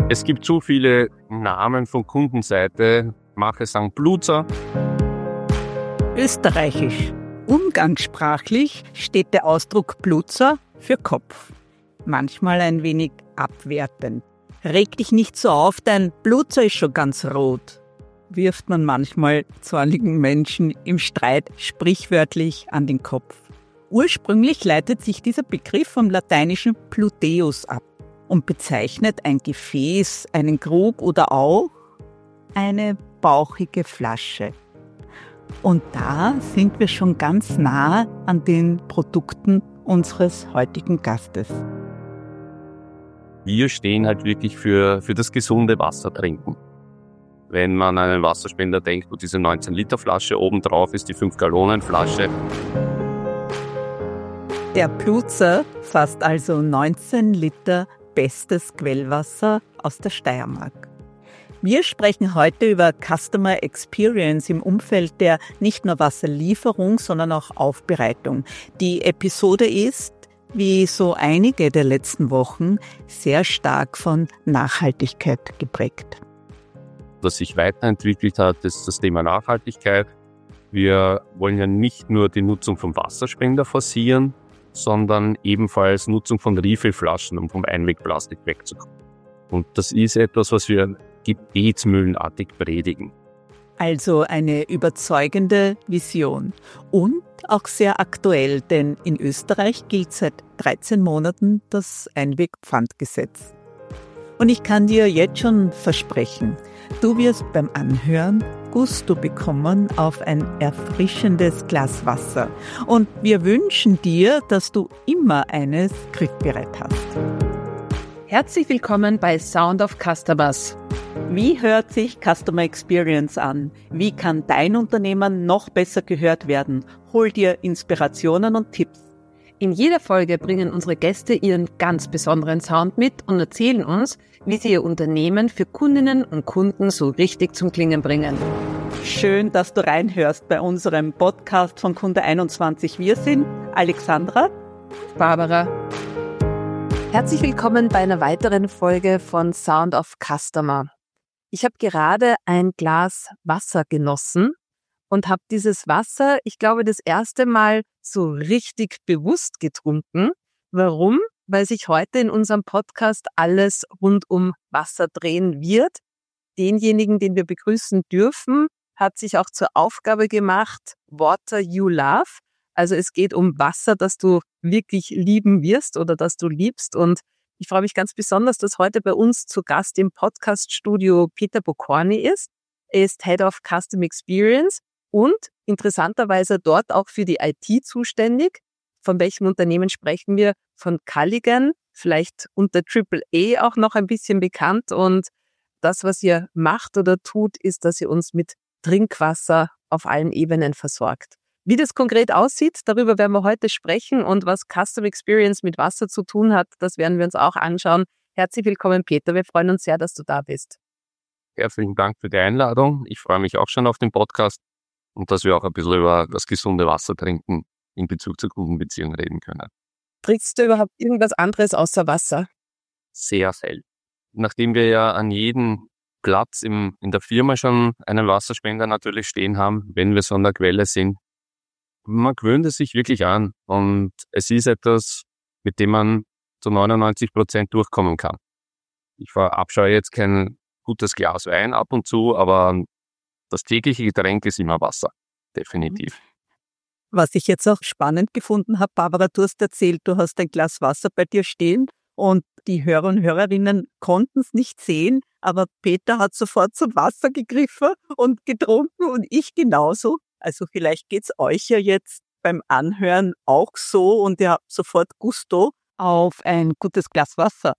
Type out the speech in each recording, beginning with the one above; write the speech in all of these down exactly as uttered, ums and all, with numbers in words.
Es gibt so viele Namen von Kundenseite. Manche sagen Bluzer. Österreichisch. Umgangssprachlich steht der Ausdruck Bluzer für Kopf. Manchmal ein wenig abwertend. Reg dich nicht so auf, dein Bluzer ist schon ganz rot, wirft man manchmal zornigen Menschen im Streit sprichwörtlich an den Kopf. Ursprünglich leitet sich dieser Begriff vom lateinischen Pluteus ab und bezeichnet ein Gefäß, einen Krug oder auch eine bauchige Flasche. Und da sind wir schon ganz nah an den Produkten unseres heutigen Gastes. Wir stehen halt wirklich für, für das gesunde Wasser trinken. Wenn man an einen Wasserspender denkt, wo diese neunzehn Liter Flasche oben drauf ist, die fünf Gallonen Flasche. Der Bluzer fasst also neunzehn Liter bestes Quellwasser aus der Steiermark. Wir sprechen heute über Customer Experience im Umfeld der nicht nur Wasserlieferung, sondern auch Aufbereitung. Die Episode ist, wie so einige der letzten Wochen, sehr stark von Nachhaltigkeit geprägt. Was sich weiterentwickelt hat, ist das Thema Nachhaltigkeit. Wir wollen ja nicht nur die Nutzung vom Wasserspender forcieren, sondern ebenfalls Nutzung von Refill-Flaschen, um vom Einwegplastik wegzukommen. Und das ist etwas, was wir gebetsmühlenartig predigen. Also eine überzeugende Vision und auch sehr aktuell, denn in Österreich gilt seit dreizehn Monaten das Einwegpfandgesetz. Und ich kann dir jetzt schon versprechen, du wirst beim Anhören Gusto bekommen auf ein erfrischendes Glas Wasser. Und wir wünschen dir, dass du immer eines griffbereit hast. Herzlich willkommen bei Sound of Customers. Wie hört sich Customer Experience an? Wie kann dein Unternehmen noch besser gehört werden? Hol dir Inspirationen und Tipps. In jeder Folge bringen unsere Gäste ihren ganz besonderen Sound mit und erzählen uns, wie sie ihr Unternehmen für Kundinnen und Kunden so richtig zum Klingen bringen. Schön, dass du reinhörst bei unserem Podcast von Kunde einundzwanzig. Wir sind Alexandra, Barbara. Herzlich willkommen bei einer weiteren Folge von Sound of Customer. Ich habe gerade ein Glas Wasser genossen und habe dieses Wasser, ich glaube, das erste Mal so richtig bewusst getrunken. Warum? Weil sich heute in unserem Podcast alles rund um Wasser drehen wird. Denjenigen, den wir begrüßen dürfen, hat sich auch zur Aufgabe gemacht, Water You Love. Also es geht um Wasser, das du wirklich lieben wirst oder das du liebst. Und ich freue mich ganz besonders, dass heute bei uns zu Gast im Podcast-Studio Peter Bokorny ist. Er ist Head of Custom Experience und interessanterweise dort auch für die I T zuständig. Von welchem Unternehmen sprechen wir? Von Culligan, vielleicht unter Triple A auch noch ein bisschen bekannt. Und das, was ihr macht oder tut, ist, dass ihr uns mit Trinkwasser auf allen Ebenen versorgt. Wie das konkret aussieht, darüber werden wir heute sprechen und was Custom Experience mit Wasser zu tun hat, das werden wir uns auch anschauen. Herzlich willkommen, Peter. Wir freuen uns sehr, dass du da bist. Herzlichen Dank für die Einladung. Ich freue mich auch schon auf den Podcast und dass wir auch ein bisschen über das gesunde Wasser trinken in Bezug zur Kundenbeziehung reden können. Trinkst du überhaupt irgendwas anderes außer Wasser? Sehr selten. Nachdem wir ja an jedem Platz im, in der Firma schon einen Wasserspender natürlich stehen haben, wenn wir so an der Quelle sind, man gewöhnt es sich wirklich an und es ist etwas, mit dem man zu neunundneunzig Prozent durchkommen kann. Ich verabscheue jetzt kein gutes Glas Wein ab und zu, aber das tägliche Getränk ist immer Wasser, definitiv. Was ich jetzt auch spannend gefunden habe, Barbara, du hast erzählt, du hast ein Glas Wasser bei dir stehen und die Hörer und Hörerinnen konnten es nicht sehen, aber Peter hat sofort zum Wasser gegriffen und getrunken und ich genauso. Also vielleicht geht's euch ja jetzt beim Anhören auch so und ihr habt sofort Gusto auf ein gutes Glas Wasser.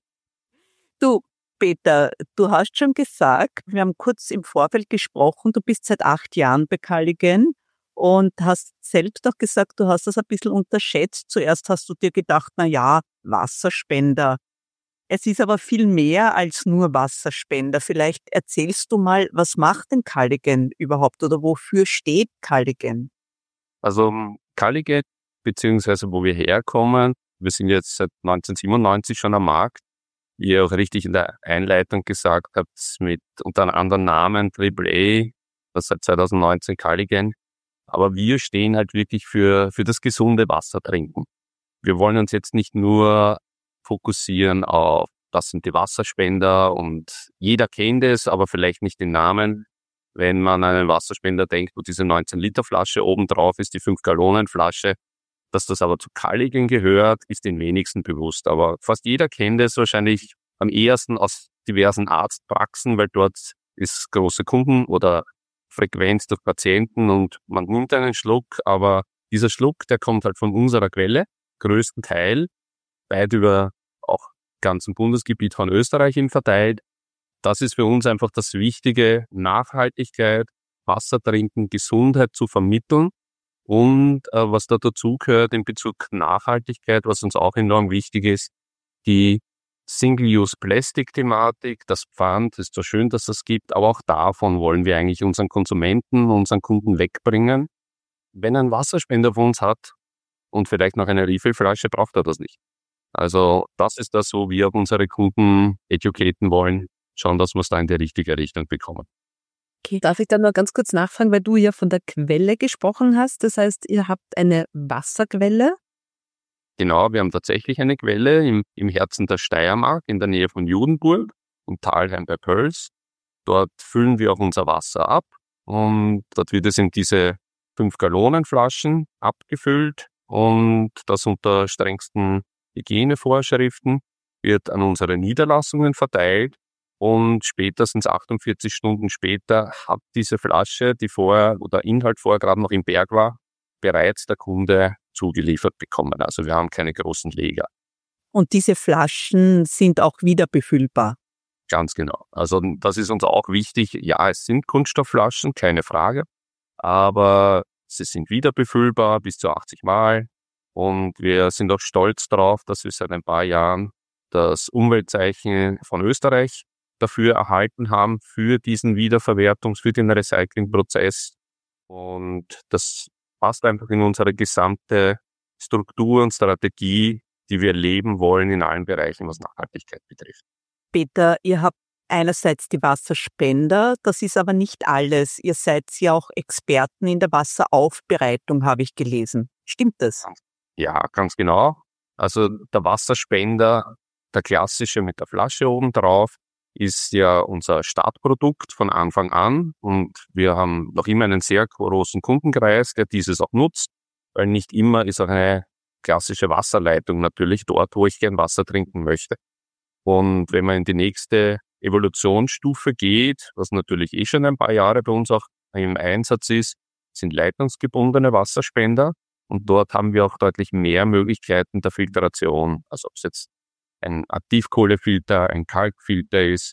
Du, Peter, du hast schon gesagt, wir haben kurz im Vorfeld gesprochen, du bist seit acht Jahren bei Culligan und hast selbst auch gesagt, du hast das ein bisschen unterschätzt. Zuerst hast du dir gedacht, na ja, Wasserspender. Es ist aber viel mehr als nur Wasserspender. Vielleicht erzählst du mal, was macht denn Culligan überhaupt oder wofür steht Culligan? Also Culligan, beziehungsweise wo wir herkommen, wir sind jetzt seit neunzehnhundertsiebenundneunzig schon am Markt, wie ihr auch richtig in der Einleitung gesagt habt, mit unter einem anderen Namen Triple A, das seit zwanzig neunzehn Culligan. Aber wir stehen halt wirklich für, für das gesunde Wasser trinken. Wir wollen uns jetzt nicht nur fokussieren auf, das sind die Wasserspender und jeder kennt es, aber vielleicht nicht den Namen. Wenn man an einen Wasserspender denkt, wo diese neunzehn Liter Flasche oben drauf ist, die fünf Gallonen Flasche, dass das aber zu Culligan gehört, ist den wenigsten bewusst. Aber fast jeder kennt es wahrscheinlich am ehesten aus diversen Arztpraxen, weil dort ist große Kunden- oder Frequenz durch Patienten und man nimmt einen Schluck, aber dieser Schluck, der kommt halt von unserer Quelle, größten Teil, weit über auch ganzen Bundesgebiet von Österreich hin verteilt. Das ist für uns einfach das Wichtige, Nachhaltigkeit, Wasser trinken, Gesundheit zu vermitteln. Und äh, was da dazugehört in Bezug Nachhaltigkeit, was uns auch enorm wichtig ist, die Single-Use-Plastic-Thematik, das Pfand, ist zwar schön, dass das gibt, aber auch davon wollen wir eigentlich unseren Konsumenten, unseren Kunden wegbringen. Wenn ein Wasserspender von uns hat und vielleicht noch eine Refill-Flasche, braucht er das nicht. Also das ist das, wo wir unsere Kunden educaten wollen, schauen, dass wir es da in die richtige Richtung bekommen. Okay. Darf ich dann noch ganz kurz nachfragen, weil du ja von der Quelle gesprochen hast. Das heißt, ihr habt eine Wasserquelle? Genau, wir haben tatsächlich eine Quelle im, im Herzen der Steiermark, in der Nähe von Judenburg und Thalheim bei Pöls. Dort füllen wir auch unser Wasser ab und dort wird es in diese fünf Gallonen Flaschen abgefüllt und das unter strengsten Hygienevorschriften wird an unsere Niederlassungen verteilt und spätestens achtundvierzig Stunden später hat diese Flasche, die vorher oder Inhalt vorher gerade noch im Berg war, bereits der Kunde zugeliefert bekommen. Also wir haben keine großen Leger. Und diese Flaschen sind auch wieder befüllbar? Ganz genau. Also das ist uns auch wichtig. Ja, es sind Kunststoffflaschen, keine Frage, aber sie sind wieder befüllbar bis zu achtzig Mal. Und wir sind auch stolz darauf, dass wir seit ein paar Jahren das Umweltzeichen von Österreich dafür erhalten haben, für diesen Wiederverwertungs-, für den Recyclingprozess. Und das passt einfach in unsere gesamte Struktur und Strategie, die wir leben wollen in allen Bereichen, was Nachhaltigkeit betrifft. Peter, ihr habt einerseits die Wasserspender, das ist aber nicht alles. Ihr seid ja auch Experten in der Wasseraufbereitung, habe ich gelesen. Stimmt das? Ja, ganz genau. Also der Wasserspender, der klassische mit der Flasche oben drauf, ist ja unser Startprodukt von Anfang an und wir haben noch immer einen sehr großen Kundenkreis, der dieses auch nutzt, weil nicht immer ist auch eine klassische Wasserleitung natürlich dort, wo ich gern Wasser trinken möchte. Und wenn man in die nächste Evolutionsstufe geht, was natürlich eh schon ein paar Jahre bei uns auch im Einsatz ist, sind leitungsgebundene Wasserspender und dort haben wir auch deutlich mehr Möglichkeiten der Filtration, also ob es jetzt ein Aktivkohlefilter, ein Kalkfilter ist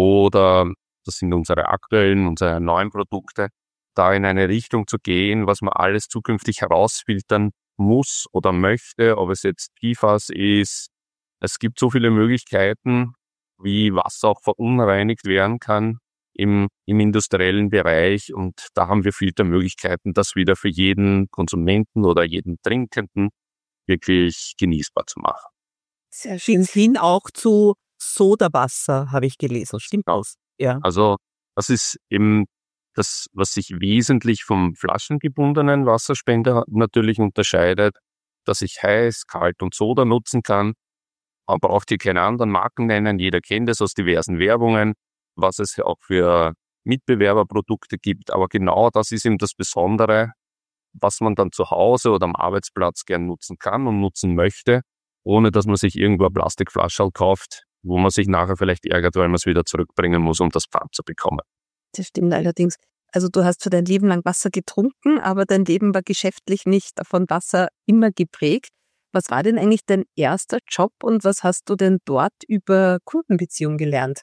oder das sind unsere aktuellen, unsere neuen Produkte, da in eine Richtung zu gehen, was man alles zukünftig herausfiltern muss oder möchte, ob es jetzt P FAS ist. Es gibt so viele Möglichkeiten, wie Wasser auch verunreinigt werden kann im, im industriellen Bereich und da haben wir Filtermöglichkeiten, das wieder für jeden Konsumenten oder jeden Trinkenden wirklich genießbar zu machen. Sehr schön. Hin auch zu Sodawasser, habe ich gelesen. Stimmt aus. Ja. Also das ist eben das, was sich wesentlich vom flaschengebundenen Wasserspender natürlich unterscheidet, dass ich heiß, kalt und Soda nutzen kann. Man braucht hier keine anderen Marken nennen. Jeder kennt es aus diversen Werbungen, was es auch für Mitbewerberprodukte gibt. Aber genau das ist eben das Besondere, was man dann zu Hause oder am Arbeitsplatz gern nutzen kann und nutzen möchte, ohne dass man sich irgendwo eine Plastikflasche kauft, wo man sich nachher vielleicht ärgert, weil man es wieder zurückbringen muss, um das Pfand zu bekommen. Das stimmt allerdings. Also du hast für dein Leben lang Wasser getrunken, aber dein Leben war geschäftlich nicht von Wasser immer geprägt. Was war denn eigentlich dein erster Job und was hast du denn dort über Kundenbeziehungen gelernt?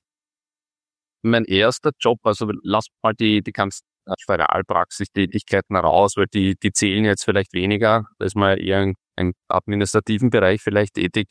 Mein erster Job, also lass mal die, die ganzen Realpraxistätigkeiten raus, weil die, die zählen jetzt vielleicht weniger. Da ist man eher in einem administrativen Bereich vielleicht tätig.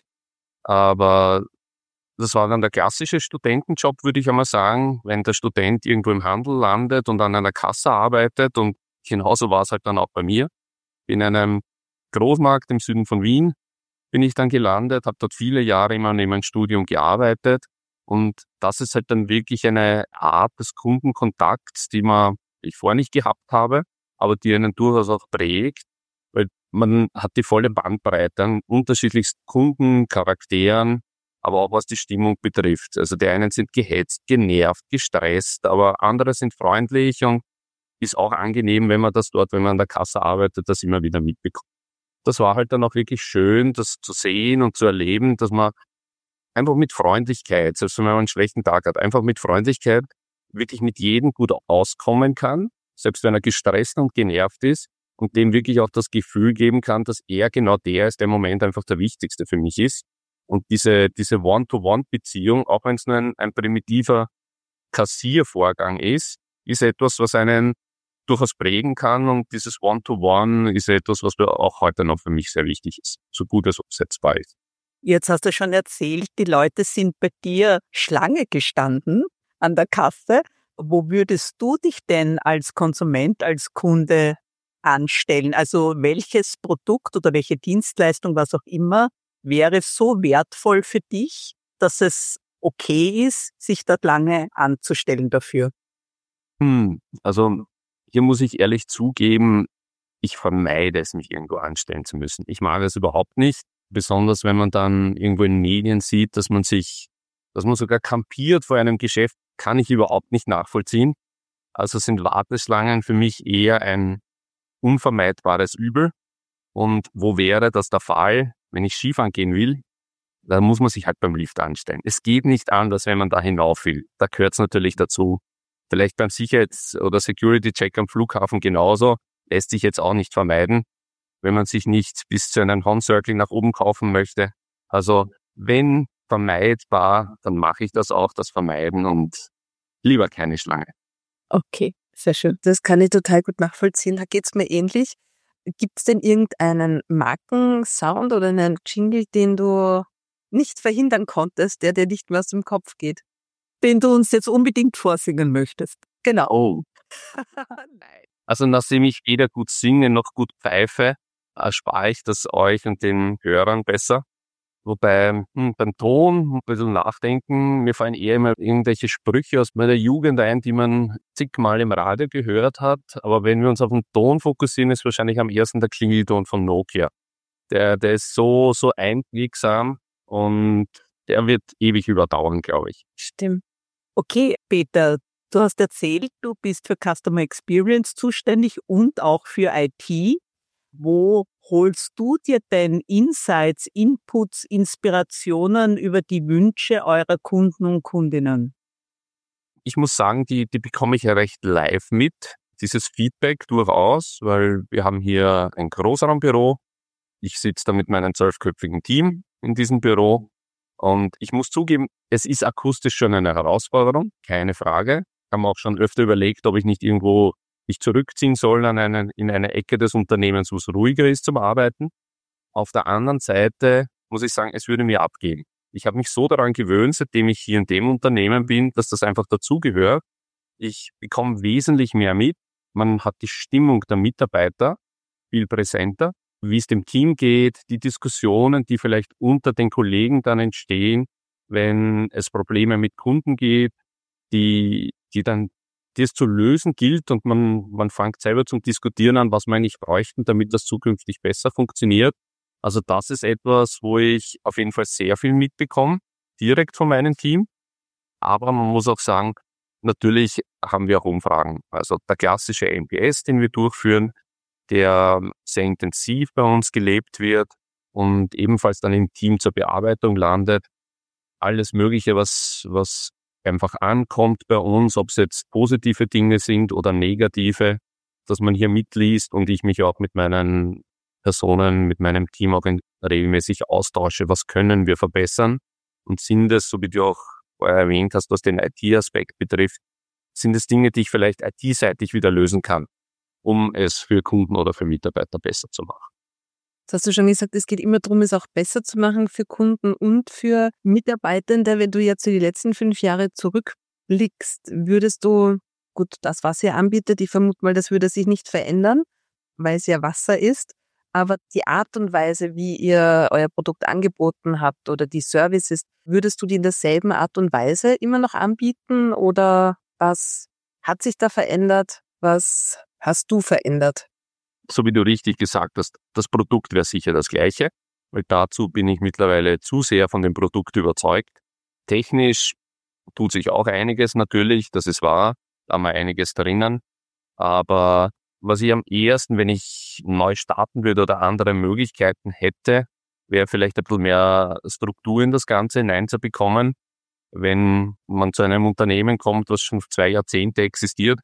Aber das war dann der klassische Studentenjob, würde ich einmal sagen, wenn der Student irgendwo im Handel landet und an einer Kasse arbeitet. Und genauso war es halt dann auch bei mir. In einem Großmarkt im Süden von Wien bin ich dann gelandet, habe dort viele Jahre immer neben meinem Studium gearbeitet und das ist halt dann wirklich eine Art des Kundenkontakts, die man ich vorher nicht gehabt habe, aber die einen durchaus auch prägt, weil man hat die volle Bandbreite an unterschiedlichsten Kunden, Charakteren, aber auch was die Stimmung betrifft. Also die einen sind gehetzt, genervt, gestresst, aber andere sind freundlich und ist auch angenehm, wenn man das dort, wenn man an der Kasse arbeitet, das immer wieder mitbekommt. Das war halt dann auch wirklich schön, das zu sehen und zu erleben, dass man einfach mit Freundlichkeit, selbst wenn man einen schlechten Tag hat, einfach mit Freundlichkeit wirklich mit jedem gut auskommen kann, selbst wenn er gestresst und genervt ist und dem wirklich auch das Gefühl geben kann, dass er genau der ist, der im Moment einfach der Wichtigste für mich ist. Und diese, diese One-to-One-Beziehung, auch wenn es nur ein, ein primitiver Kassiervorgang ist, ist etwas, was einen durchaus prägen kann. Und dieses One-to-One ist etwas, was auch heute noch für mich sehr wichtig ist, so gut es umsetzbar ist. Jetzt hast du schon erzählt, die Leute sind bei dir Schlange gestanden an der Kasse. Wo würdest du dich denn als Konsument, als Kunde anstellen? Also welches Produkt oder welche Dienstleistung, was auch immer, wäre so wertvoll für dich, dass es okay ist, sich dort lange anzustellen dafür? Hm, also hier muss ich ehrlich zugeben, ich vermeide es, mich irgendwo anstellen zu müssen. Ich mag es überhaupt nicht, besonders wenn man dann irgendwo in Medien sieht, dass man sich, dass man sogar kampiert vor einem Geschäft, kann ich überhaupt nicht nachvollziehen. Also sind Warteschlangen für mich eher ein unvermeidbares Übel. Und wo wäre das der Fall, wenn ich Skifahren gehen will? Da muss man sich halt beim Lift anstellen. Es geht nicht anders, wenn man da hinauf will. Da gehört es natürlich dazu. Vielleicht beim Sicherheits- oder Security-Check am Flughafen genauso. Lässt sich jetzt auch nicht vermeiden, wenn man sich nicht bis zu einem Horn-Circle nach oben kaufen möchte. Also wenn vermeidbar, dann mache ich das auch, das Vermeiden und lieber keine Schlange. Okay, sehr schön. Das kann ich total gut nachvollziehen. Da geht's mir ähnlich. Gibt es denn irgendeinen Markensound oder einen Jingle, den du nicht verhindern konntest, der dir nicht mehr aus dem Kopf geht? Den du uns jetzt unbedingt vorsingen möchtest. Genau. Oh. Nein. Also nachdem ich weder gut singe noch gut pfeife, erspare ich das euch und den Hörern besser. Wobei hm, beim Ton ein bisschen nachdenken, mir fallen eher immer irgendwelche Sprüche aus meiner Jugend ein, die man zigmal im Radio gehört hat. Aber wenn wir uns auf den Ton fokussieren, ist wahrscheinlich am ersten der Klingelton von Nokia. Der, der ist so, so einprägsam und der wird ewig überdauern, glaube ich. Stimmt. Okay, Peter, du hast erzählt, du bist für Customer Experience zuständig und auch für I T. Wo holst du dir denn Insights, Inputs, Inspirationen über die Wünsche eurer Kunden und Kundinnen? Ich muss sagen, die, die bekomme ich ja recht live mit, dieses Feedback durchaus, weil wir haben hier ein Großraumbüro. Ich sitze da mit meinem zwölfköpfigen Team in diesem Büro und ich muss zugeben, es ist akustisch schon eine Herausforderung, keine Frage. Ich habe mir auch schon öfter überlegt, ob ich nicht irgendwo mich zurückziehen soll an einen, in eine Ecke des Unternehmens, wo es ruhiger ist zum Arbeiten. Auf der anderen Seite muss ich sagen, es würde mir abgehen. Ich habe mich so daran gewöhnt, seitdem ich hier in dem Unternehmen bin, dass das einfach dazugehört. Ich bekomme wesentlich mehr mit. Man hat die Stimmung der Mitarbeiter viel präsenter, wie es dem Team geht, die Diskussionen, die vielleicht unter den Kollegen dann entstehen, wenn es Probleme mit Kunden gibt, die, die dann die es zu lösen gilt und man, man fängt selber zum Diskutieren an, was wir eigentlich bräuchten, damit das zukünftig besser funktioniert. Also das ist etwas, wo ich auf jeden Fall sehr viel mitbekomme, direkt von meinem Team. Aber man muss auch sagen, natürlich haben wir auch Umfragen. Also der klassische N P S, den wir durchführen, der sehr intensiv bei uns gelebt wird und ebenfalls dann im Team zur Bearbeitung landet. Alles Mögliche, was, was einfach ankommt bei uns, ob es jetzt positive Dinge sind oder negative, dass man hier mitliest und ich mich auch mit meinen Personen, mit meinem Team auch in, regelmäßig austausche, was können wir verbessern und sind es, so wie du auch vorher erwähnt hast, was den I T-Aspekt betrifft, sind es Dinge, die ich vielleicht I T-seitig wieder lösen kann, um es für Kunden oder für Mitarbeiter besser zu machen. Das hast du schon gesagt, es geht immer darum, es auch besser zu machen für Kunden und für Mitarbeitende. Wenn du jetzt für die letzten fünf Jahre zurückblickst, würdest du, gut, das, was ihr anbietet, ich vermute mal, das würde sich nicht verändern, weil es ja Wasser ist. aber die Art und Weise, wie ihr euer Produkt angeboten habt oder die Services, würdest du die in derselben Art und Weise immer noch anbieten oder was hat sich da verändert? Was hast du verändert? So wie du richtig gesagt hast, das Produkt wäre sicher das gleiche, weil dazu bin ich mittlerweile zu sehr von dem Produkt überzeugt. Technisch tut sich auch einiges natürlich, das ist wahr, da haben wir einiges drinnen, aber was ich am ehesten, wenn ich neu starten würde oder andere Möglichkeiten hätte, wäre vielleicht ein bisschen mehr Struktur in das Ganze hineinzubekommen. Wenn man zu einem Unternehmen kommt, was schon zwei Jahrzehnte existiert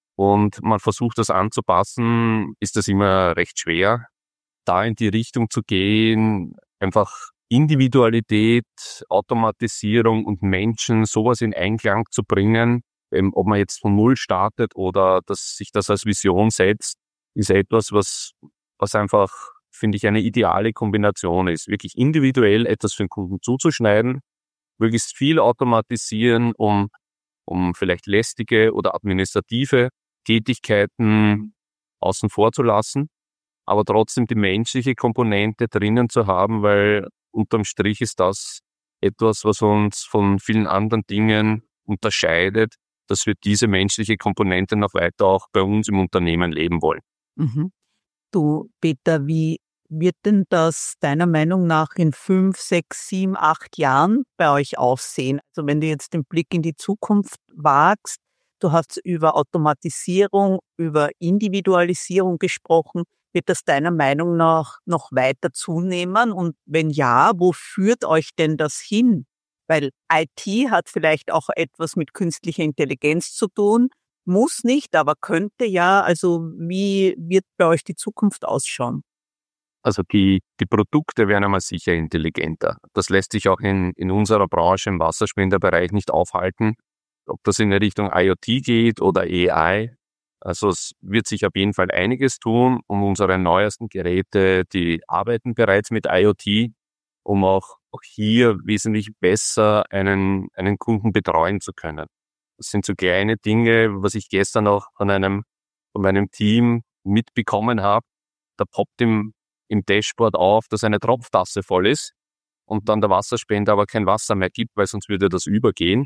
und man versucht, das anzupassen, ist das immer recht schwer, da in die Richtung zu gehen, einfach Individualität, Automatisierung und Menschen, sowas in Einklang zu bringen, ähm, ob man jetzt von Null startet oder dass sich das als Vision setzt, ist etwas, was, was einfach, finde ich, eine ideale Kombination ist. Wirklich individuell etwas für den Kunden zuzuschneiden, möglichst viel automatisieren, um, um vielleicht lästige oder administrative Tätigkeiten außen vor zu lassen, aber trotzdem die menschliche Komponente drinnen zu haben, weil unterm Strich ist das etwas, was uns von vielen anderen Dingen unterscheidet, dass wir diese menschliche Komponente noch weiter auch bei uns im Unternehmen leben wollen. Mhm. Du, Peter, wie wird denn das deiner Meinung nach in fünf, sechs, sieben, acht Jahren bei euch aussehen? Also wenn du jetzt den Blick in die Zukunft wagst, du hast über Automatisierung, über Individualisierung gesprochen. Wird das deiner Meinung nach noch weiter zunehmen? Und wenn ja, wo führt euch denn das hin? Weil I T hat vielleicht auch etwas mit künstlicher Intelligenz zu tun, muss nicht, aber könnte ja. Also wie wird bei euch die Zukunft ausschauen? Also die, die Produkte werden einmal sicher intelligenter. Das lässt sich auch in, in unserer Branche im Wasserspenderbereich nicht aufhalten, ob das in Richtung I O T geht oder A I. Also es wird sich auf jeden Fall einiges tun, um unsere neuesten Geräte, die arbeiten bereits mit I O T, um auch, auch hier wesentlich besser einen, einen Kunden betreuen zu können. Das sind so kleine Dinge, was ich gestern auch von einem, von meinem Team mitbekommen habe. Da poppt im, im Dashboard auf, dass eine Tropftasse voll ist und dann der Wasserspender aber kein Wasser mehr gibt, weil sonst würde das übergehen.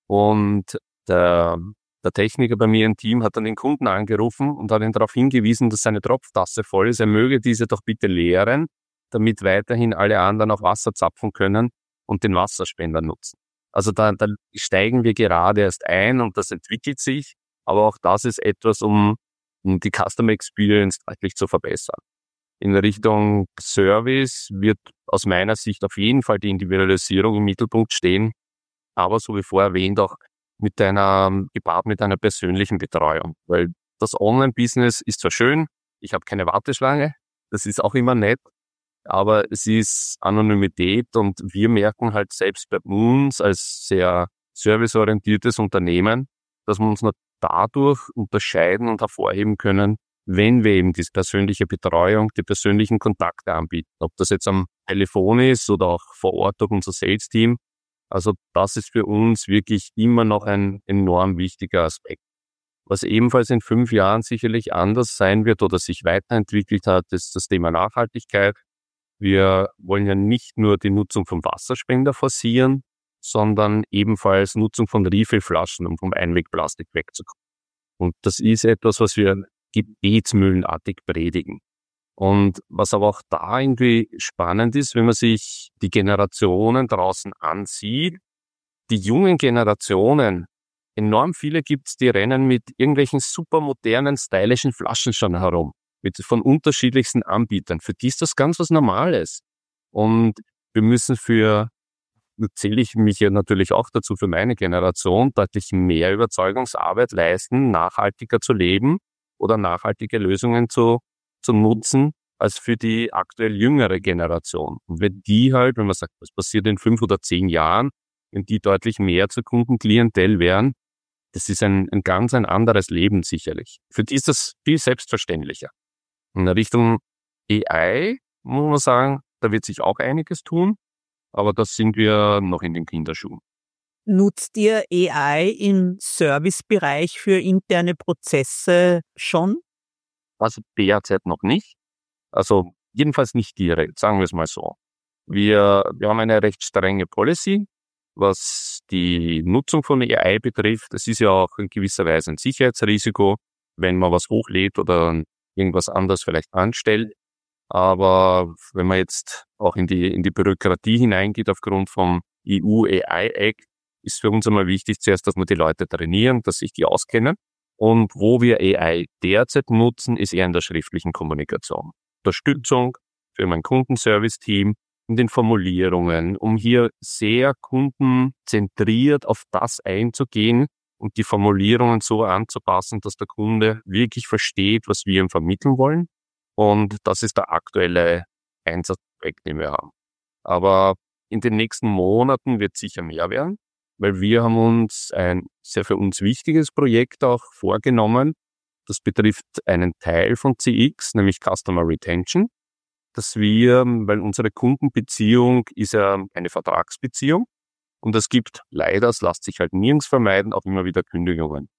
Und der Der Techniker bei mir im Team hat dann den Kunden angerufen und hat ihn darauf hingewiesen, dass seine Tropftasse voll ist. Er möge diese doch bitte leeren, damit weiterhin alle anderen auch Wasser zapfen können und den Wasserspender nutzen. Also da, da steigen wir gerade erst ein und das entwickelt sich. Aber auch das ist etwas, um, um die Customer Experience deutlich zu verbessern. In Richtung Service wird aus meiner Sicht auf jeden Fall die Individualisierung im Mittelpunkt stehen. Aber so wie vorher erwähnt auch, mit einer, gepaart mit einer persönlichen Betreuung. Weil das Online-Business ist zwar schön, ich habe keine Warteschlange, das ist auch immer nett, aber es ist Anonymität und wir merken halt selbst bei uns als sehr serviceorientiertes Unternehmen, dass wir uns nur dadurch unterscheiden und hervorheben können, wenn wir eben diese persönliche Betreuung, die persönlichen Kontakte anbieten. Ob das jetzt am Telefon ist oder auch vor Ort durch unser Sales-Team. Also das ist für uns wirklich immer noch ein enorm wichtiger Aspekt. Was ebenfalls in fünf Jahren sicherlich anders sein wird oder sich weiterentwickelt hat, ist das Thema Nachhaltigkeit. Wir wollen ja nicht nur die Nutzung vom Wasserspender forcieren, sondern ebenfalls Nutzung von Refill-Flaschen, um vom Einwegplastik wegzukommen. Und das ist etwas, was wir gebetsmühlenartig predigen. Und was aber auch da irgendwie spannend ist, wenn man sich die Generationen draußen ansieht, die jungen Generationen, enorm viele gibt's, die rennen mit irgendwelchen supermodernen, stylischen Flaschen schon herum, mit von unterschiedlichsten Anbietern. Für die ist das ganz was Normales. Und wir müssen für, da zähle ich mich ja natürlich auch dazu, für meine Generation deutlich mehr Überzeugungsarbeit leisten, nachhaltiger zu leben oder nachhaltige Lösungen zu zu nutzen, als für die aktuell jüngere Generation. Und wenn die halt, wenn man sagt, was passiert in fünf oder zehn Jahren, wenn die deutlich mehr zur Kundenklientel wären, das ist ein, ein ganz ein anderes Leben sicherlich. Für die ist das viel selbstverständlicher. In der Richtung A I, muss man sagen, da wird sich auch einiges tun, aber da sind wir noch in den Kinderschuhen. Nutzt ihr A I im Servicebereich für interne Prozesse schon? Also derzeit noch nicht. Also Jedenfalls nicht direkt, sagen wir es mal so. Wir, wir haben eine recht strenge Policy, was die Nutzung von A I betrifft. Es ist ja auch in gewisser Weise ein Sicherheitsrisiko, wenn man was hochlädt oder irgendwas anderes vielleicht anstellt. Aber wenn man jetzt auch in die, in die Bürokratie hineingeht aufgrund vom E U A I Act, ist für uns einmal wichtig zuerst, dass wir die Leute trainieren, dass sich die auskennen. Und wo wir A I derzeit nutzen, ist eher in der schriftlichen Kommunikation. Unterstützung für mein Kundenservice-Team in den Formulierungen, um hier sehr kundenzentriert auf das einzugehen und die Formulierungen so anzupassen, dass der Kunde wirklich versteht, was wir ihm vermitteln wollen. Und das ist der aktuelle Einsatzzweck, den wir haben. Aber in den nächsten Monaten wird sicher mehr werden, weil wir haben uns ein sehr für uns wichtiges Projekt auch vorgenommen. Das betrifft einen Teil von C X, nämlich Customer Retention, dass wir, weil unsere Kundenbeziehung ist ja eine Vertragsbeziehung und es gibt leider, es lässt sich halt nirgends vermeiden, auch immer wieder Kündigungen.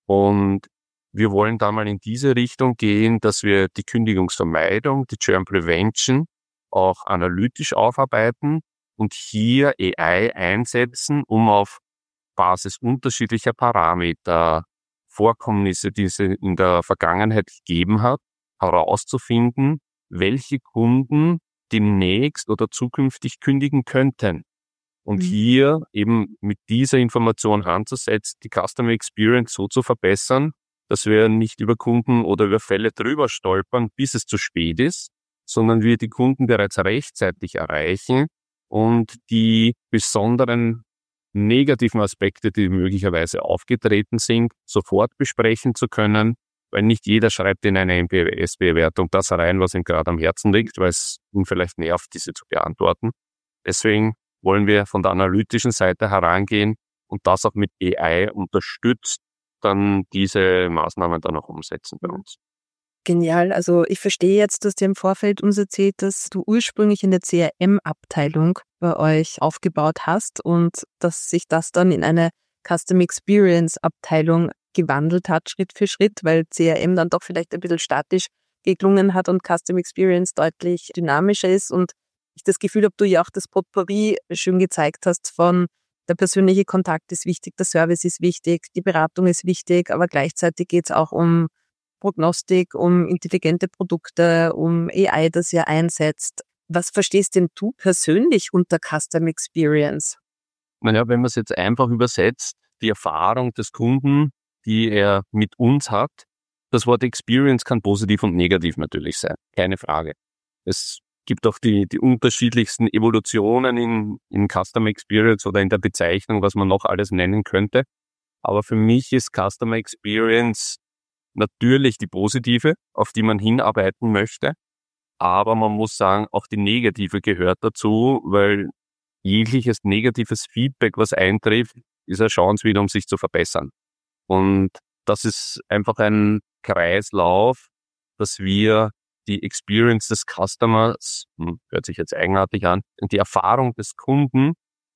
Und wir wollen da mal in diese Richtung gehen, dass wir die Kündigungsvermeidung, die Churn Prevention auch analytisch aufarbeiten und hier A I einsetzen, um auf Basis unterschiedlicher Parameter, Vorkommnisse, die es in der Vergangenheit gegeben hat, herauszufinden, welche Kunden demnächst oder zukünftig kündigen könnten. Und mhm. hier eben mit dieser Information anzusetzen, die Customer Experience so zu verbessern, dass wir nicht über Kunden oder über Fälle drüber stolpern, bis es zu spät ist, sondern wir die Kunden bereits rechtzeitig erreichen und die besonderen negativen Aspekte, die möglicherweise aufgetreten sind, sofort besprechen zu können, weil nicht jeder schreibt in eine N P S-Bewertung das rein, was ihm gerade am Herzen liegt, weil es ihn vielleicht nervt, diese zu beantworten. Deswegen wollen wir von der analytischen Seite herangehen und das auch mit A I unterstützt, dann diese Maßnahmen dann auch umsetzen bei uns. Genial. Also ich verstehe jetzt, dass dir im Vorfeld uns erzählt, dass du ursprünglich eine C R M-Abteilung bei euch aufgebaut hast und dass sich das dann in eine Custom Experience-Abteilung gewandelt hat, Schritt für Schritt, weil C R M dann doch vielleicht ein bisschen statisch geklungen hat und Custom Experience deutlich dynamischer ist. Und ich das Gefühl habe, du ja auch das Potpourri schön gezeigt hast von der persönliche Kontakt ist wichtig, der Service ist wichtig, die Beratung ist wichtig, aber gleichzeitig geht es auch um Prognostik, um intelligente Produkte, um A I, das ihr einsetzt. Was verstehst denn du persönlich unter Custom Experience? Naja, wenn man es jetzt einfach übersetzt, die Erfahrung des Kunden, die er mit uns hat, das Wort Experience kann positiv und negativ natürlich sein, keine Frage. Es gibt auch die, die unterschiedlichsten Evolutionen in, in Customer Experience oder in der Bezeichnung, was man noch alles nennen könnte. Aber für mich ist Customer Experience natürlich die positive, auf die man hinarbeiten möchte. Aber man muss sagen, auch die negative gehört dazu, weil jegliches negatives Feedback, was eintrifft, ist eine Chance wieder, um sich zu verbessern. Und das ist einfach ein Kreislauf, dass wir die Experience des Customers, hört sich jetzt eigenartig an, die Erfahrung des Kunden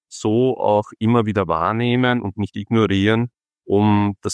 so auch immer wieder wahrnehmen und nicht ignorieren, um das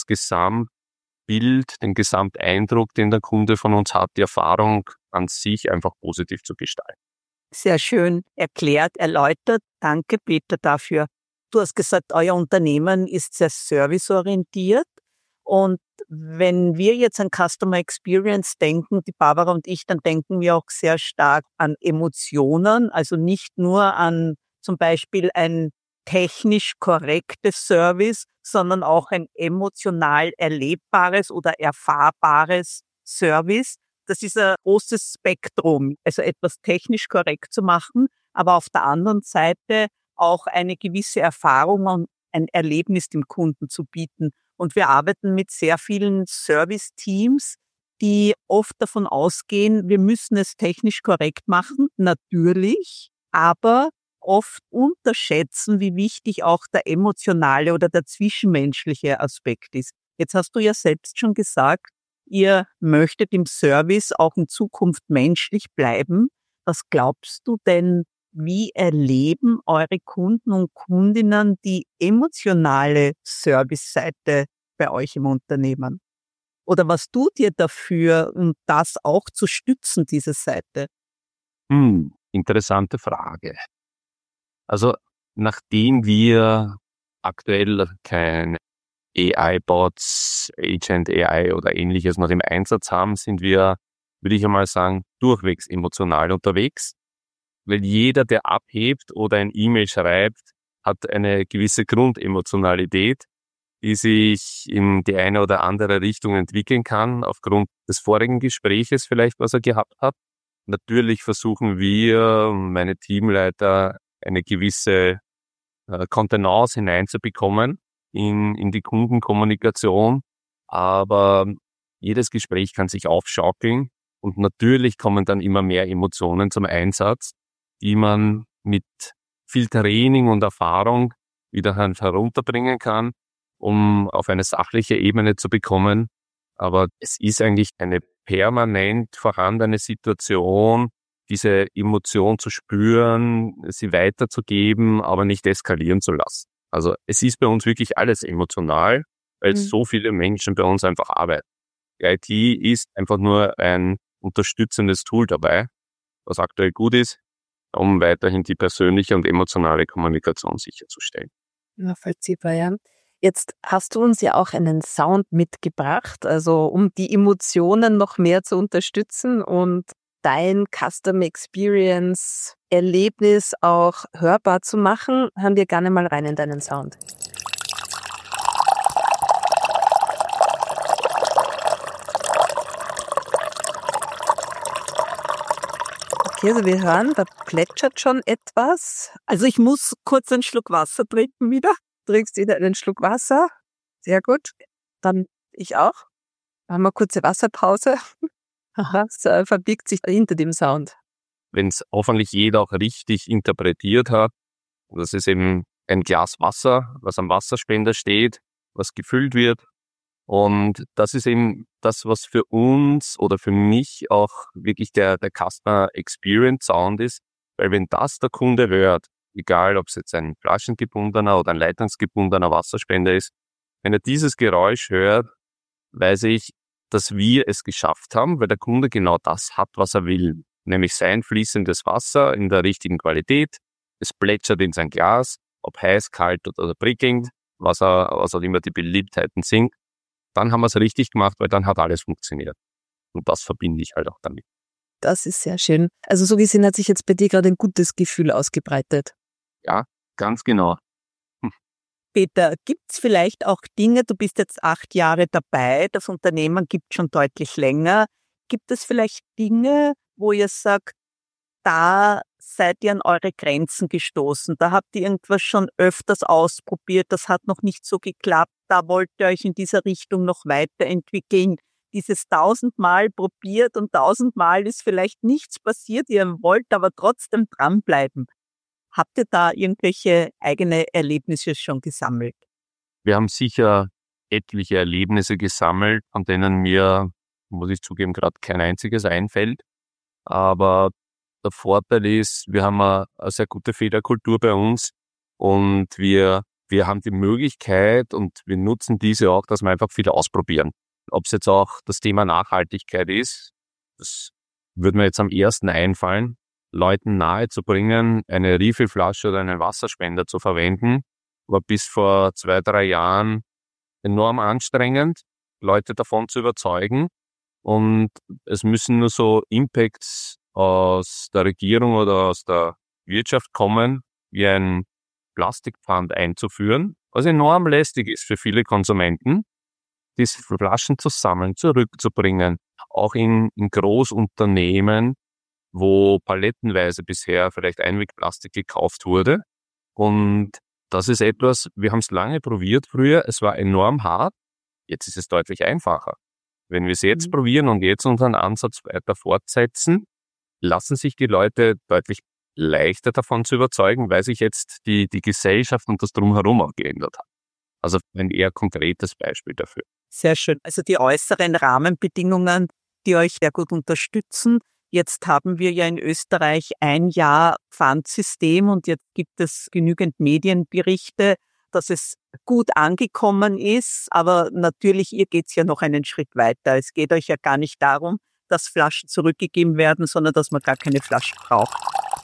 Gesamtbild, den Gesamteindruck, den der Kunde von uns hat, die Erfahrung an sich einfach positiv zu gestalten. Sehr schön erklärt, erläutert. Danke, Peter, dafür. Du hast gesagt, euer Unternehmen ist sehr serviceorientiert. Und wenn wir jetzt an Customer Experience denken, die Barbara und ich, dann denken wir auch sehr stark an Emotionen, also nicht nur an zum Beispiel ein technisch korrektes Service, sondern auch ein emotional erlebbares oder erfahrbares Service. Das ist ein großes Spektrum, also etwas technisch korrekt zu machen, aber auf der anderen Seite auch eine gewisse Erfahrung und ein Erlebnis dem Kunden zu bieten. Und wir arbeiten mit sehr vielen Service-Teams, die oft davon ausgehen, wir müssen es technisch korrekt machen, natürlich, aber oft unterschätzen, wie wichtig auch der emotionale oder der zwischenmenschliche Aspekt ist. Jetzt hast du ja selbst schon gesagt, ihr möchtet im Service auch in Zukunft menschlich bleiben. Was glaubst du denn, wie erleben eure Kunden und Kundinnen die emotionale Service-Seite bei euch im Unternehmen? Oder was tut ihr dafür, um das auch zu stützen, diese Seite? Hm, interessante Frage. Also, nachdem wir aktuell keine A I-Bots, Agent A I oder Ähnliches noch im Einsatz haben, sind wir, würde ich einmal sagen, durchwegs emotional unterwegs. Weil jeder, der abhebt oder ein E-Mail schreibt, hat eine gewisse Grundemotionalität, die sich in die eine oder andere Richtung entwickeln kann, aufgrund des vorigen Gespräches vielleicht, was er gehabt hat. Natürlich versuchen wir, meine Teamleiter, eine gewisse äh, Kontenance hineinzubekommen in, in die Kundenkommunikation. Aber jedes Gespräch kann sich aufschaukeln und natürlich kommen dann immer mehr Emotionen zum Einsatz, die man mit viel Training und Erfahrung wieder herunterbringen kann, um auf eine sachliche Ebene zu bekommen. Aber es ist eigentlich eine permanent vorhandene Situation, diese Emotion zu spüren, sie weiterzugeben, aber nicht eskalieren zu lassen. Also es ist bei uns wirklich alles emotional, weil Mhm. so viele Menschen bei uns einfach arbeiten. Die I T ist einfach nur ein unterstützendes Tool dabei, was aktuell gut ist, um weiterhin die persönliche und emotionale Kommunikation sicherzustellen. Nachvollziehbar, ja. Jetzt hast du uns ja auch einen Sound mitgebracht, also um die Emotionen noch mehr zu unterstützen und dein Customer Experience Erlebnis auch hörbar zu machen, hören wir gerne mal rein in deinen Sound. Okay, also wir hören, da plätschert schon etwas. Also ich muss kurz einen Schluck Wasser trinken wieder. Trinkst wieder einen Schluck Wasser. Sehr gut. Dann ich auch. Machen wir kurze Wasserpause. Das äh, verbirgt sich hinter dem Sound. Wenn es hoffentlich jeder auch richtig interpretiert hat, das ist eben ein Glas Wasser, was am Wasserspender steht, was gefüllt wird. Und das ist eben das, was für uns oder für mich auch wirklich der, der Customer Experience Sound ist. Weil wenn das der Kunde hört, egal ob es jetzt ein flaschengebundener oder ein leitungsgebundener Wasserspender ist, wenn er dieses Geräusch hört, weiß ich, dass wir es geschafft haben, weil der Kunde genau das hat, was er will. Nämlich sein fließendes Wasser in der richtigen Qualität. Es plätschert in sein Glas, ob heiß, kalt oder prickelnd, was, er, was auch immer die Beliebtheiten sind. Dann haben wir es richtig gemacht, weil dann hat alles funktioniert. Und das verbinde ich halt auch damit. Das ist sehr schön. Also so gesehen hat sich jetzt bei dir gerade ein gutes Gefühl ausgebreitet. Ja, ganz genau. Peter, gibt's vielleicht auch Dinge, du bist jetzt acht Jahre dabei, das Unternehmen gibt schon deutlich länger. Gibt es vielleicht Dinge, wo ihr sagt, da seid ihr an eure Grenzen gestoßen, da habt ihr irgendwas schon öfters ausprobiert, das hat noch nicht so geklappt, da wollt ihr euch in dieser Richtung noch weiterentwickeln. Dieses tausendmal probiert und tausendmal ist vielleicht nichts passiert, ihr wollt aber trotzdem dranbleiben. Habt ihr da irgendwelche eigene Erlebnisse schon gesammelt? Wir haben sicher etliche Erlebnisse gesammelt, von denen mir, muss ich zugeben, gerade kein einziges einfällt. Aber der Vorteil ist, wir haben eine, eine sehr gute Fehlerkultur bei uns und wir, wir haben die Möglichkeit und wir nutzen diese auch, dass wir einfach viel ausprobieren. Ob es jetzt auch das Thema Nachhaltigkeit ist, das würde mir jetzt am ersten einfallen, Leuten nahezubringen, eine Refill-Flasche oder einen Wasserspender zu verwenden, war bis vor zwei, drei Jahren enorm anstrengend, Leute davon zu überzeugen. Und es müssen nur so Impacts aus der Regierung oder aus der Wirtschaft kommen, wie ein Plastikpfand einzuführen, was enorm lästig ist für viele Konsumenten, diese Flaschen zu sammeln, zurückzubringen, auch in, in Großunternehmen, wo palettenweise bisher vielleicht Einwegplastik gekauft wurde. Und das ist etwas, wir haben es lange probiert früher, es war enorm hart, jetzt ist es deutlich einfacher. Wenn wir es jetzt Mhm. probieren und jetzt unseren Ansatz weiter fortsetzen, lassen sich die Leute deutlich leichter davon zu überzeugen, weil sich jetzt die, die Gesellschaft und das Drumherum auch geändert hat. Also ein eher konkretes Beispiel dafür. Sehr schön. Also die äußeren Rahmenbedingungen, die euch sehr gut unterstützen. Jetzt haben wir ja in Österreich ein Jahr Pfandsystem und jetzt gibt es genügend Medienberichte, dass es gut angekommen ist. Aber natürlich, ihr geht's ja noch einen Schritt weiter. Es geht euch ja gar nicht darum, dass Flaschen zurückgegeben werden, sondern dass man gar keine Flaschen braucht.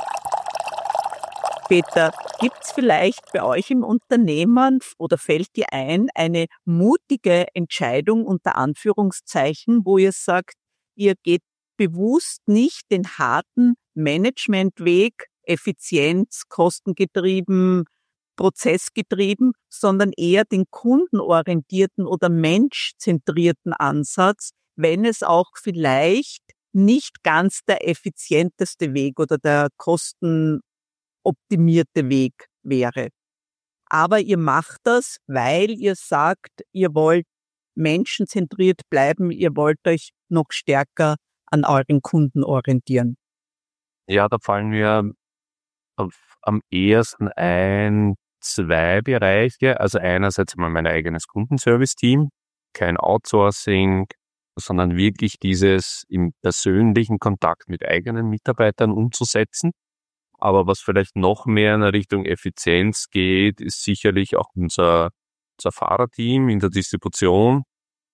Peter, gibt es vielleicht bei euch im Unternehmen oder fällt dir ein, eine mutige Entscheidung unter Anführungszeichen, wo ihr sagt, ihr geht bewusst nicht den harten Managementweg, Effizienz, kostengetrieben, prozessgetrieben, sondern eher den kundenorientierten oder menschzentrierten Ansatz, wenn es auch vielleicht nicht ganz der effizienteste Weg oder der kostenoptimierte Weg wäre. Aber ihr macht das, weil ihr sagt, ihr wollt menschenzentriert bleiben, ihr wollt euch noch stärker an euren Kunden orientieren. Ja, da fallen mir auf, am ehesten ein, zwei Bereiche. Also einerseits mal mein eigenes Kundenservice-Team, kein Outsourcing, sondern wirklich dieses im persönlichen Kontakt mit eigenen Mitarbeitern umzusetzen. Aber was vielleicht noch mehr in Richtung Effizienz geht, ist sicherlich auch unser, unser Fahrerteam in der Distribution.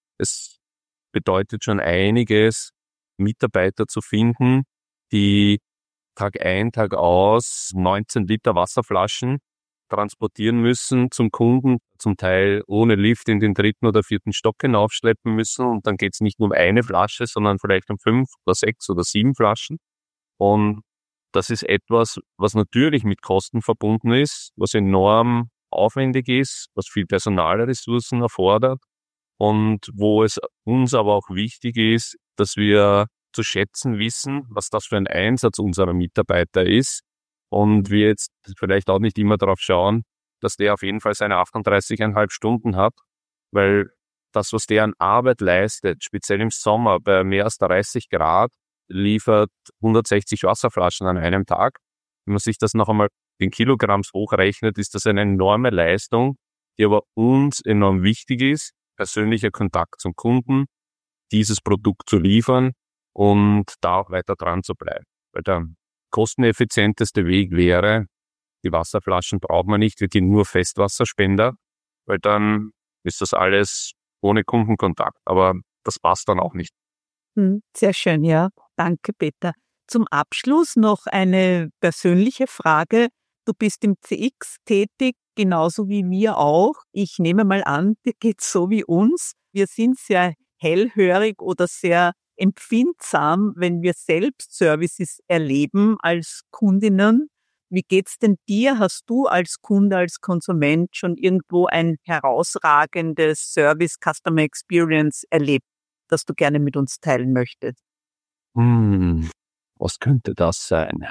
Es bedeutet schon einiges, Mitarbeiter zu finden, die Tag ein, Tag aus neunzehn Liter Wasserflaschen transportieren müssen zum Kunden, zum Teil ohne Lift in den dritten oder vierten Stock hinaufschleppen müssen. Und dann geht es nicht nur um eine Flasche, sondern vielleicht um fünf oder sechs oder sieben Flaschen. Und das ist etwas, was natürlich mit Kosten verbunden ist, was enorm aufwendig ist, was viel Personalressourcen erfordert und wo es uns aber auch wichtig ist, dass wir zu schätzen wissen, was das für ein Einsatz unserer Mitarbeiter ist und wir jetzt vielleicht auch nicht immer darauf schauen, dass der auf jeden Fall seine achtunddreißig Komma fünf Stunden hat, weil das, was der an Arbeit leistet, speziell im Sommer bei mehr als dreißig Grad, liefert hundertsechzig Wasserflaschen an einem Tag. Wenn man sich das noch einmal in Kilogramms hochrechnet, ist das eine enorme Leistung, die aber uns enorm wichtig ist, persönlicher Kontakt zum Kunden, dieses Produkt zu liefern und da auch weiter dran zu bleiben. Weil der kosteneffizienteste Weg wäre, die Wasserflaschen braucht man nicht, wir gehen nur Festwasserspender, weil dann ist das alles ohne Kundenkontakt, aber das passt dann auch nicht. Sehr schön, ja. Danke, Peter. Zum Abschluss noch eine persönliche Frage. Du bist im C X tätig, genauso wie wir auch. Ich nehme mal an, dir geht's so wie uns. Wir sind sehr hellhörig oder sehr empfindsam, wenn wir selbst Services erleben als Kundinnen. Wie geht's denn dir? Hast du als Kunde, als Konsument schon irgendwo ein herausragendes Service, Customer Experience erlebt, das du gerne mit uns teilen möchtest? Hm, was könnte das sein?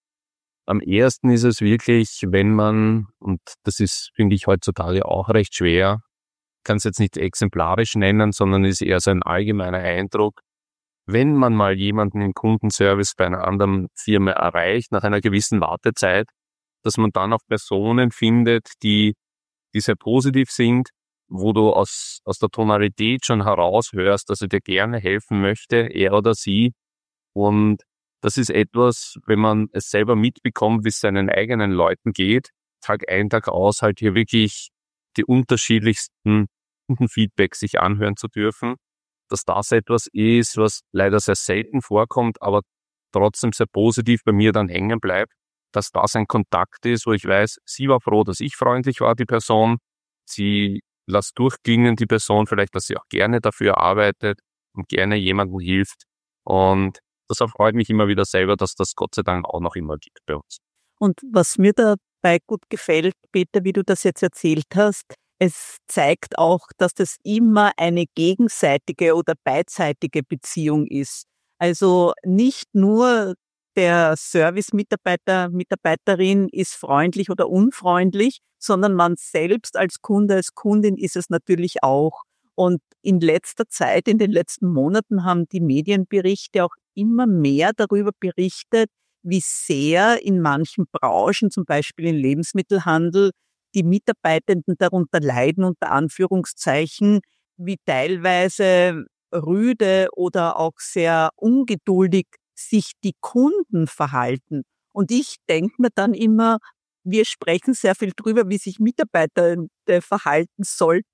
Am ehesten ist es wirklich, wenn man, und das ist, finde ich, heutzutage auch recht schwer, kann es jetzt nicht exemplarisch nennen, sondern ist eher so ein allgemeiner Eindruck, wenn man mal jemanden im Kundenservice bei einer anderen Firma erreicht, nach einer gewissen Wartezeit, dass man dann auch Personen findet, die, die sehr positiv sind, wo du aus, aus der Tonalität schon heraushörst, dass er dir gerne helfen möchte, er oder sie. Und das ist etwas, wenn man es selber mitbekommt, wie es seinen eigenen Leuten geht, Tag ein, Tag aus, halt hier wirklich die unterschiedlichsten Feedbacks sich anhören zu dürfen, dass das etwas ist, was leider sehr selten vorkommt, aber trotzdem sehr positiv bei mir dann hängen bleibt, dass das ein Kontakt ist, wo ich weiß, sie war froh, dass ich freundlich war, die Person, sie lässt durchklingen, die Person, vielleicht, dass sie auch gerne dafür arbeitet und gerne jemandem hilft. Und das erfreut mich immer wieder selber, dass das Gott sei Dank auch noch immer gibt bei uns. Und was mir dabei gut gefällt, Peter, wie du das jetzt erzählt hast, es zeigt auch, dass das immer eine gegenseitige oder beidseitige Beziehung ist. Also nicht nur der Service-Mitarbeiter, Mitarbeiterin ist freundlich oder unfreundlich, sondern man selbst als Kunde, als Kundin ist es natürlich auch. Und in letzter Zeit, in den letzten Monaten haben die Medienberichte auch immer mehr darüber berichtet, wie sehr in manchen Branchen, zum Beispiel im Lebensmittelhandel, die Mitarbeitenden darunter leiden, unter Anführungszeichen, wie teilweise rüde oder auch sehr ungeduldig sich die Kunden verhalten. Und ich denke mir dann immer, wir sprechen sehr viel drüber, wie sich Mitarbeiter verhalten sollten,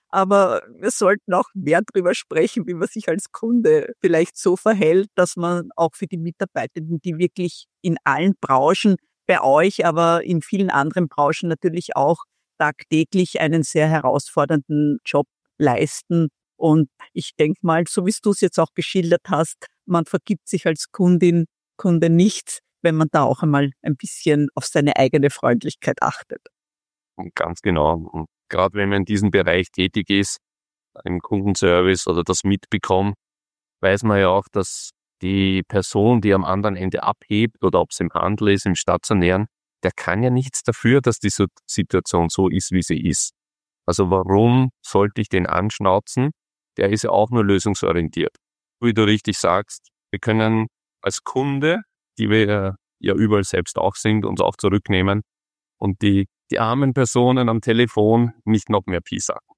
Aber wir sollten auch mehr darüber sprechen, wie man sich als Kunde vielleicht so verhält, dass man auch für die Mitarbeitenden, die wirklich in allen Branchen bei euch, aber in vielen anderen Branchen natürlich auch tagtäglich einen sehr herausfordernden Job leisten. Und ich denke mal, so wie du es jetzt auch geschildert hast, man vergibt sich als Kundin, Kunde nichts, wenn man da auch einmal ein bisschen auf seine eigene Freundlichkeit achtet. Und ganz genau. Und gerade wenn man in diesem Bereich tätig ist, im Kundenservice oder das mitbekommt, weiß man ja auch, dass die Person, die am anderen Ende abhebt oder ob es im Handel ist, im Stationären, der kann ja nichts dafür, dass die Situation so ist, wie sie ist. Also warum sollte ich den anschnauzen? Der ist ja auch nur lösungsorientiert. Wie du richtig sagst, wir können als Kunde, die wir ja überall selbst auch sind, uns auch zurücknehmen und die, die armen Personen am Telefon nicht noch mehr Pi sagen.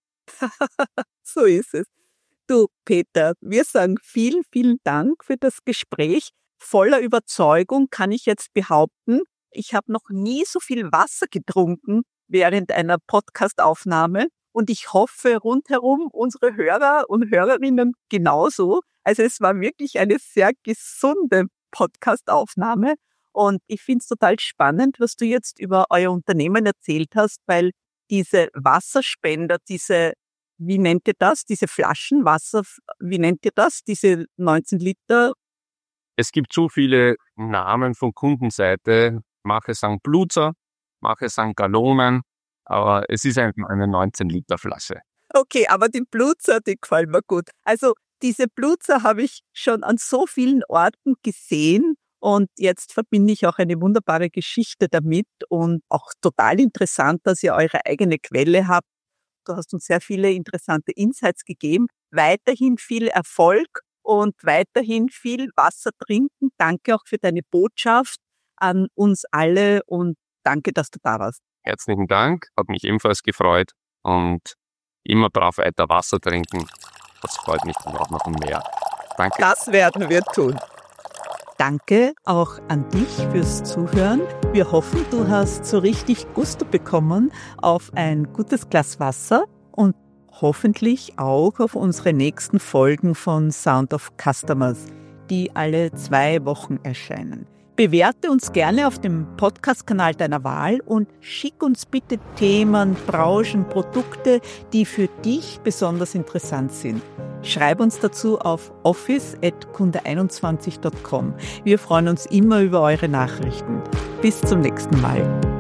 So ist es. Du, Peter, wir sagen vielen, vielen Dank für das Gespräch. Voller Überzeugung kann ich jetzt behaupten, ich habe noch nie so viel Wasser getrunken während einer Podcast-Aufnahme und ich hoffe rundherum unsere Hörer und Hörerinnen genauso. Also es war wirklich eine sehr gesunde Podcast-Aufnahme und ich finde es total spannend, was du jetzt über euer Unternehmen erzählt hast, weil diese Wasserspender, diese, wie nennt ihr das, diese Flaschenwasser, wie nennt ihr das, diese neunzehn Liter? Es gibt so viele Namen von Kundenseite, manche sagen Blutzer, manche sagen Gallonen, aber es ist eine neunzehn Liter Flasche. Okay, aber die Blutzer, die gefallen mir gut. Also diese Blutzer habe ich schon an so vielen Orten gesehen und jetzt verbinde ich auch eine wunderbare Geschichte damit und auch total interessant, dass ihr eure eigene Quelle habt. Du hast uns sehr viele interessante Insights gegeben. Weiterhin viel Erfolg und weiterhin viel Wasser trinken. Danke auch für deine Botschaft an uns alle und danke, dass du da warst. Herzlichen Dank, hat mich ebenfalls gefreut und immer brav weiter Wasser trinken. Das freut mich dann auch noch mehr. Danke. Das werden wir tun. Danke auch an dich fürs Zuhören. Wir hoffen, du hast so richtig Gusto bekommen auf ein gutes Glas Wasser und hoffentlich auch auf unsere nächsten Folgen von Sound of Customers, die alle zwei Wochen erscheinen. Bewerte uns gerne auf dem Podcast-Kanal deiner Wahl und schick uns bitte Themen, Branchen, Produkte, die für dich besonders interessant sind. Schreib uns dazu auf office at kunde einundzwanzig punkt com. Wir freuen uns immer über eure Nachrichten. Bis zum nächsten Mal.